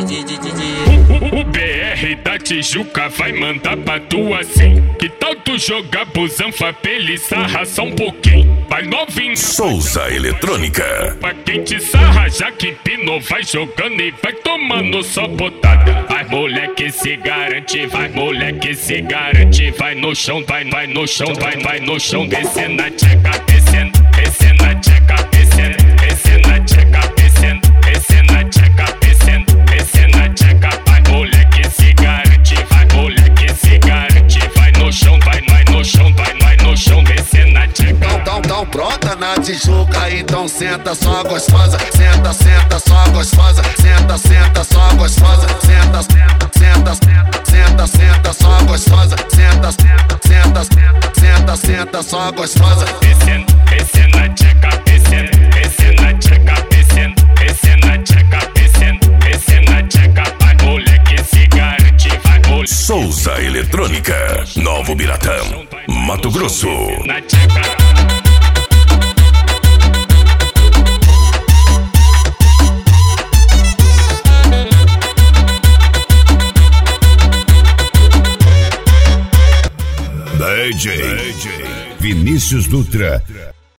O BR da Tijuca vai mandar pra tu assim. Que tal tu jogar busanfa pra ele sarrar só um pouquinho? Vai novinho. Souza Eletrônica. Pra quem te sarra já que empinou, vai jogando e vai tomando só botada. Vai moleque se garante, vai moleque se garante. Vai no chão, vai no chão, vai no chão. Descendo na tcheca, descendo na tcheca, descendo na tcheca, descendo na tcheca, descendo na tcheca. Vai moleque se garante, vai moleque se garante. Vai no chão, vai no chão, vai no chão. Descendo na tcheca. Tão pronta na Tijuca, então senta só gostosa. Senta só gostosa. Senta só gostosa. Senta só gostosa. Senta só gostosa. Descendo na tcheca, descendo na tcheca, descendo na tcheca, descendo na tcheca. Vai moleque se garante, vai moleque. Souza Eletrônica, Novo Biratã, Mato Grosso. Na tcheca. DJ Vinícius Dutra